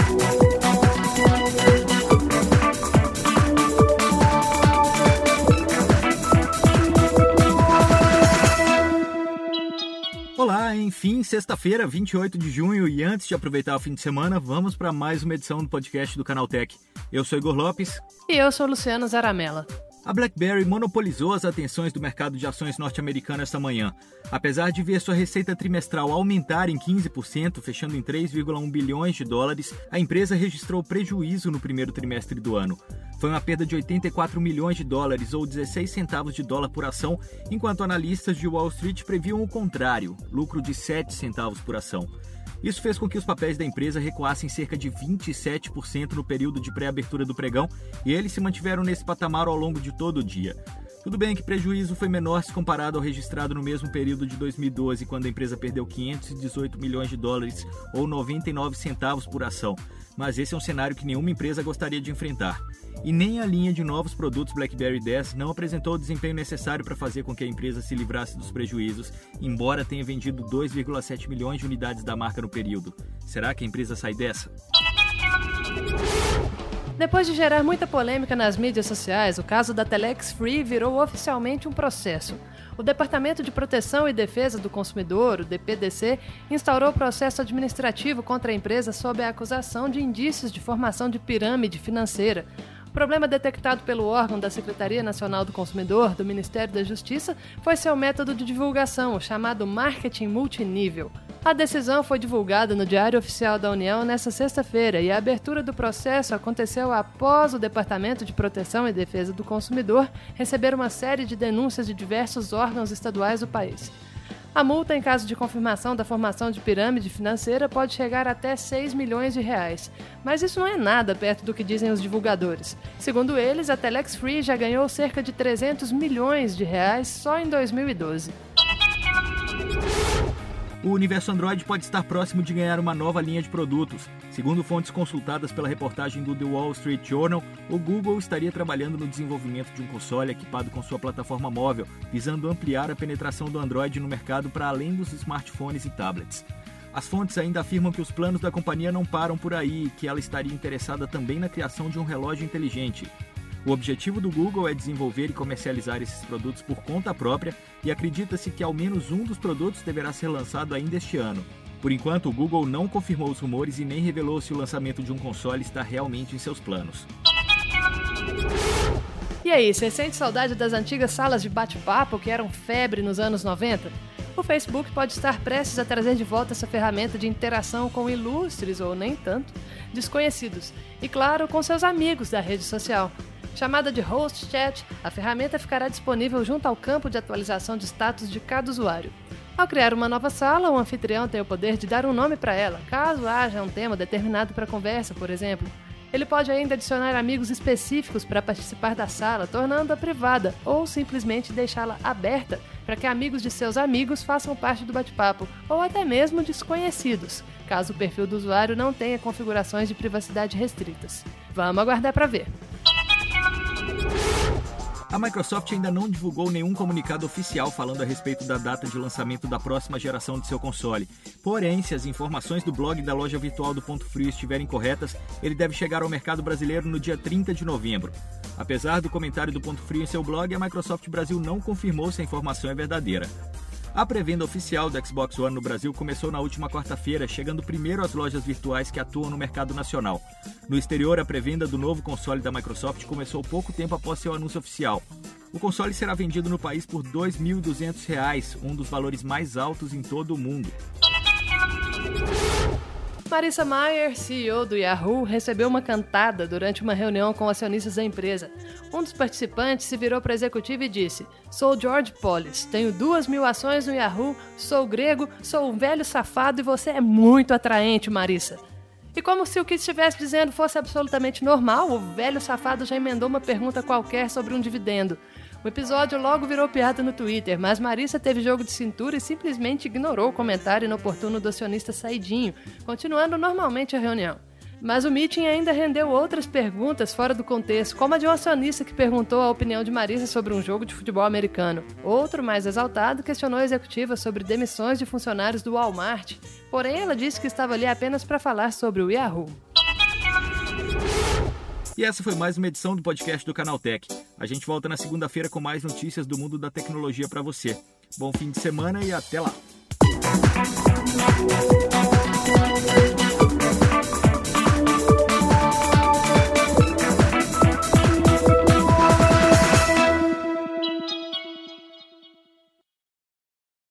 Olá, enfim, sexta-feira, 28 de junho, e antes de aproveitar o fim de semana, vamos para mais uma edição do podcast do Canaltech. Eu sou Igor Lopes. E eu sou Luciano Zaramella. A BlackBerry monopolizou as atenções do mercado de ações norte-americano esta manhã. Apesar de ver sua receita trimestral aumentar em 15%, fechando em 3,1 bilhões de dólares, a empresa registrou prejuízo no primeiro trimestre do ano. Foi uma perda de 84 milhões de dólares, ou 16 centavos de dólar por ação, enquanto analistas de Wall Street previam o contrário, lucro de 7 centavos por ação. Isso fez com que os papéis da empresa recuassem cerca de 27% no período de pré-abertura do pregão, e eles se mantiveram nesse patamar ao longo de todo o dia. Tudo bem que o prejuízo foi menor se comparado ao registrado no mesmo período de 2012, quando a empresa perdeu 518 milhões de dólares, ou 99 centavos por ação. Mas esse é um cenário que nenhuma empresa gostaria de enfrentar. E nem a linha de novos produtos BlackBerry 10 não apresentou o desempenho necessário para fazer com que a empresa se livrasse dos prejuízos, embora tenha vendido 2,7 milhões de unidades da marca no período. Será que a empresa sai dessa? Depois de gerar muita polêmica nas mídias sociais, o caso da Telex Free virou oficialmente um processo. O Departamento de Proteção e Defesa do Consumidor, o DPDC, instaurou processo administrativo contra a empresa sob a acusação de indícios de formação de pirâmide financeira. O problema detectado pelo órgão da Secretaria Nacional do Consumidor, do Ministério da Justiça, foi seu método de divulgação, o chamado marketing multinível. A decisão foi divulgada no Diário Oficial da União nesta sexta-feira e a abertura do processo aconteceu após o Departamento de Proteção e Defesa do Consumidor receber uma série de denúncias de diversos órgãos estaduais do país. A multa em caso de confirmação da formação de pirâmide financeira pode chegar até 6 milhões de reais. Mas isso não é nada perto do que dizem os divulgadores. Segundo eles, a Telex Free já ganhou cerca de 300 milhões de reais só em 2012. O universo Android pode estar próximo de ganhar uma nova linha de produtos. Segundo fontes consultadas pela reportagem do The Wall Street Journal, o Google estaria trabalhando no desenvolvimento de um console equipado com sua plataforma móvel, visando ampliar a penetração do Android no mercado para além dos smartphones e tablets. As fontes ainda afirmam que os planos da companhia não param por aí e que ela estaria interessada também na criação de um relógio inteligente. O objetivo do Google é desenvolver e comercializar esses produtos por conta própria e acredita-se que ao menos um dos produtos deverá ser lançado ainda este ano. Por enquanto, o Google não confirmou os rumores e nem revelou se o lançamento de um console está realmente em seus planos. E aí, você sente saudade das antigas salas de bate-papo que eram febre nos anos 90? O Facebook pode estar prestes a trazer de volta essa ferramenta de interação com ilustres, ou nem tanto, desconhecidos, e claro, com seus amigos da rede social. Chamada de Host Chat, a ferramenta ficará disponível junto ao campo de atualização de status de cada usuário. Ao criar uma nova sala, o anfitrião tem o poder de dar um nome para ela, caso haja um tema determinado para a conversa, por exemplo. Ele pode ainda adicionar amigos específicos para participar da sala, tornando-a privada, ou simplesmente deixá-la aberta para que amigos de seus amigos façam parte do bate-papo, ou até mesmo desconhecidos, caso o perfil do usuário não tenha configurações de privacidade restritas. Vamos aguardar para ver. A Microsoft ainda não divulgou nenhum comunicado oficial falando a respeito da data de lançamento da próxima geração de seu console. Porém, se as informações do blog da loja virtual do Ponto Frio estiverem corretas, ele deve chegar ao mercado brasileiro no dia 30 de novembro. Apesar do comentário do Ponto Frio em seu blog, a Microsoft Brasil não confirmou se a informação é verdadeira. A pré-venda oficial do Xbox One no Brasil começou na última quarta-feira, chegando primeiro às lojas virtuais que atuam no mercado nacional. No exterior, a pré-venda do novo console da Microsoft começou pouco tempo após seu anúncio oficial. O console será vendido no país por R$ 2.200, um dos valores mais altos em todo o mundo. Marissa Mayer, CEO do Yahoo, recebeu uma cantada durante uma reunião com acionistas da empresa. Um dos participantes se virou para a executiva e disse: "Sou George Polis, tenho 2.000 ações no Yahoo, sou grego, sou um velho safado e você é muito atraente, Marissa." E como se o que estivesse dizendo fosse absolutamente normal, o velho safado já emendou uma pergunta qualquer sobre um dividendo. O episódio logo virou piada no Twitter, mas Marissa teve jogo de cintura e simplesmente ignorou o comentário inoportuno do acionista saidinho, continuando normalmente a reunião. Mas o meeting ainda rendeu outras perguntas fora do contexto, como a de um acionista que perguntou a opinião de Marissa sobre um jogo de futebol americano. Outro, mais exaltado, questionou a executiva sobre demissões de funcionários do Walmart, porém ela disse que estava ali apenas para falar sobre o Yahoo. E essa foi mais uma edição do podcast do Canaltech. A gente volta na segunda-feira com mais notícias do mundo da tecnologia para você. Bom fim de semana e até lá!